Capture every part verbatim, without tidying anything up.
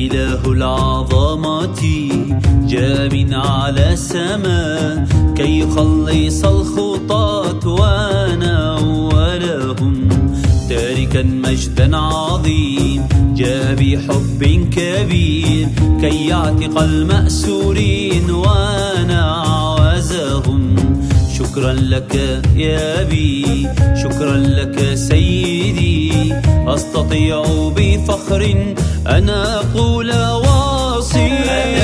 إله العظمة جاء من على السماء كي يخلص الخطاة وأنا أولهم، تاركا مجدا عظيم جاء بحب كبير كي يعتق المأسورين وأنا أعوزهم. شكرا لك يا أبي، شكرا لك سيدي، أستطيع بفخر أن أقول واصي.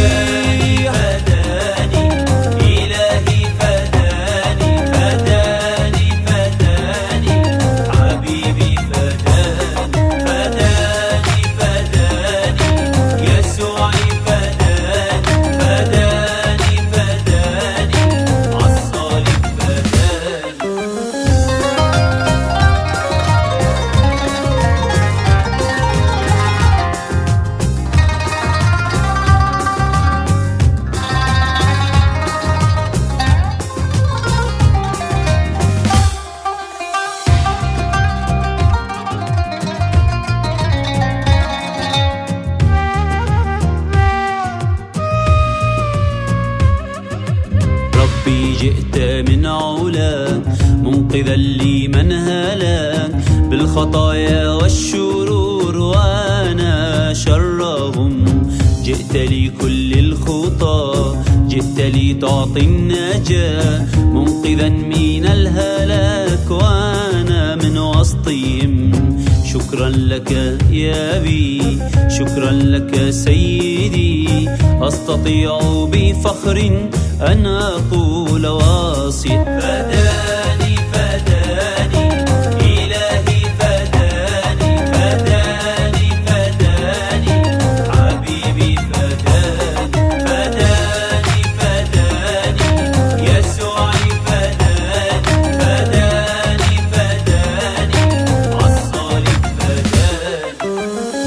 جئت من علاك منقذا لمن هلاك بالخطايا والشرور وأنا شرهم. جئت لكل الخطى، جئت لتعطي النجاة منقذا من الهلاك وأنا من وسطهم. شكرا لك يا أبي، شكرا لك سيدي، أستطيع بفخر أن أقول واصي. فداني فداني إلهي، فداني فداني فداني حبيبي، فداني فداني فداني يسوعي، فداني فداني فداني عالصليب، فداني.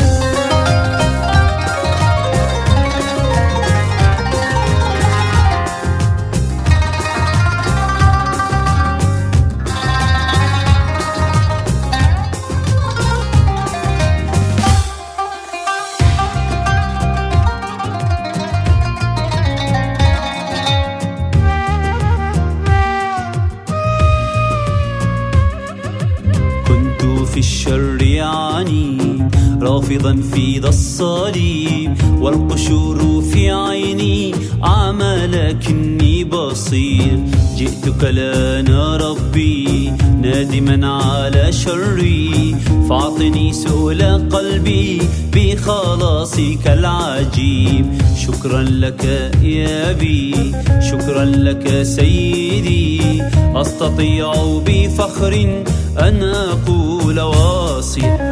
في الشر يعاني رافضا في ذا الصليب، والقشور في عيني أعمى لكني بصير. جئتك لنا ربي نادما على شري، فاعطني سؤل قلبي بخلاصك العجيب. شكرا لك يا أبي، شكرا لك سيدي، أستطيع بفخر أن أقول واصي.